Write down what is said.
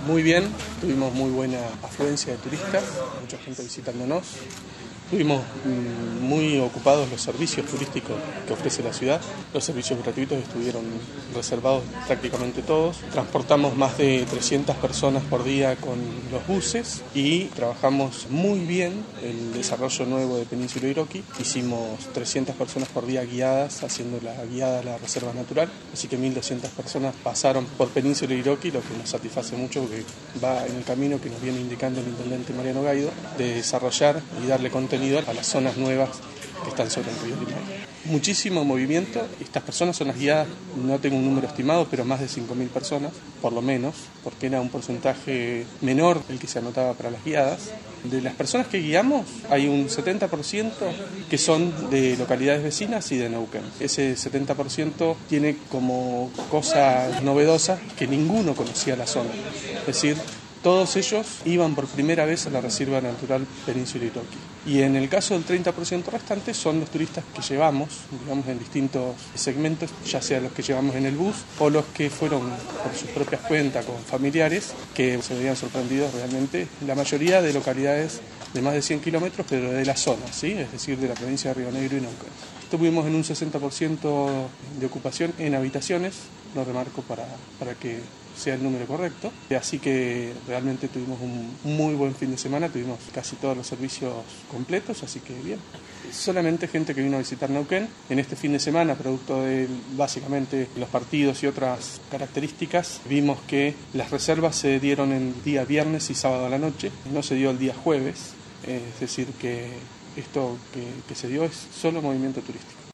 Muy bien, tuvimos muy buena afluencia de turistas, mucha gente visitándonos. Tuvimos muy ocupados los servicios turísticos que ofrece la ciudad. Los servicios gratuitos estuvieron reservados prácticamente todos. Transportamos más de 300 personas por día con los buses y trabajamos muy bien el desarrollo nuevo de Península Iroquí. Hicimos 300 personas por día guiadas, haciendo la guiada a la reserva natural. Así que 1.200 personas pasaron por Península Iroquí, lo que nos satisface mucho porque va en el camino que nos viene indicando el intendente Mariano Gaido, de desarrollar y darle contenido a las zonas nuevas que están sobre el río Limay. Muchísimo movimiento, estas personas son las guiadas, no tengo un número estimado, pero más de 5.000 personas, por lo menos, porque era un porcentaje menor el que se anotaba para las guiadas. De las personas que guiamos, hay un 70% que son de localidades vecinas y de Neuquén. Ese 70% tiene como cosa novedosa que ninguno conocía la zona, es decir, todos ellos iban por primera vez a la Reserva Natural Península Iroquí. Y en el caso del 30% restante son los turistas que llevamos, digamos, en distintos segmentos, ya sea los que llevamos en el bus o los que fueron por sus propias cuentas con familiares, que se veían sorprendidos realmente. La mayoría de localidades de más de 100 kilómetros, pero de la zona, ¿sí? Es decir, de la provincia de Río Negro y Neuquén. Estuvimos en un 60% de ocupación en habitaciones, lo remarco para que sea el número correcto, así que realmente tuvimos un muy buen fin de semana, tuvimos casi todos los servicios completos, así que bien. Solamente gente que vino a visitar Neuquén en este fin de semana, producto de básicamente los partidos y otras características, vimos que las reservas se dieron el día viernes y sábado a la noche, no se dio el día jueves, es decir que esto que se dio es solo movimiento turístico.